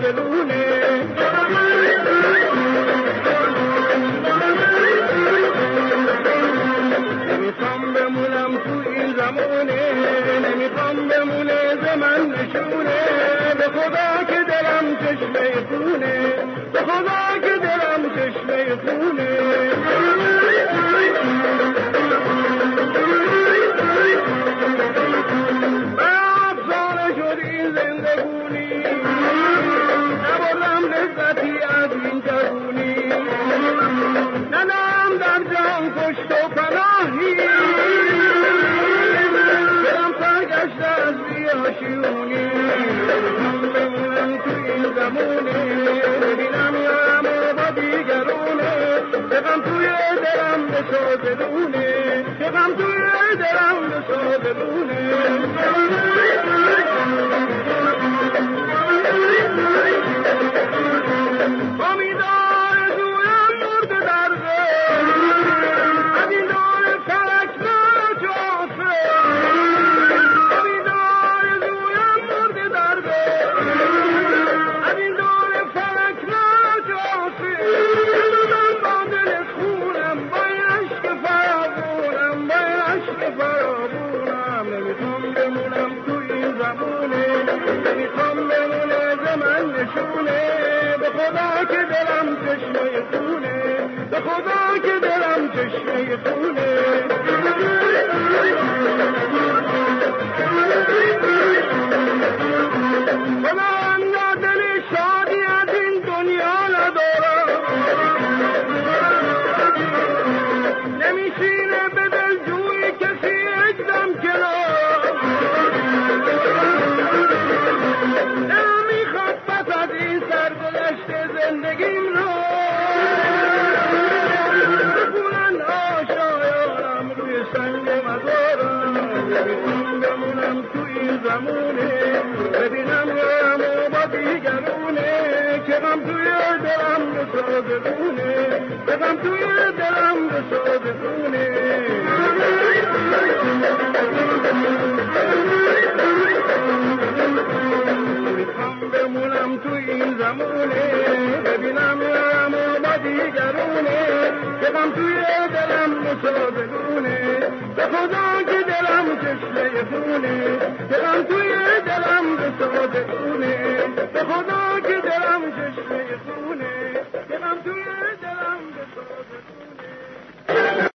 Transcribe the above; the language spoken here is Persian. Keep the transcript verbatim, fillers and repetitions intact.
صادقونه. نمیخوام بمونم تو این زمونه، نمیخوام بمونه زمن نشونه. به خدا که دلم چشمه خونه، به خدا که دلم چشمه خونه. صادقونه که غم توی دلم صادقونه. امیدار زویم مرد درده از این دور فلک نجاسه. امیدار زویم مرد درده از این دور فلک نجاسه. من با دل خونم فرابونم، نمیخوام بمونم تو این زمونه، نمیخوام بمونه زمن نشونه. به خدا که دلم چشمه خونه، به خدا که دلم چشمه خونه. خدا دل شادی از این دنیا ندارم، نمیشینه به دل جوی کسی اجدم کنار. نمیخواد پس از این سرگذشت زندگیم رو بکنن آشایانم روی سنگ مزارم. نمیخوام بمونم تو این زمونه، ببینم غم و با دیگرونه که غم توی دلم صادقونه، که غم توی دلم صادقونه. میخوام بمونم تو این زمونه، ببینم غم و با دیگرونه که غم توی دلم صادقونه. به خدا که دلم چشمه خونه، که غم توی دلم صادقونه. به خدا که دلم چشمه خونه.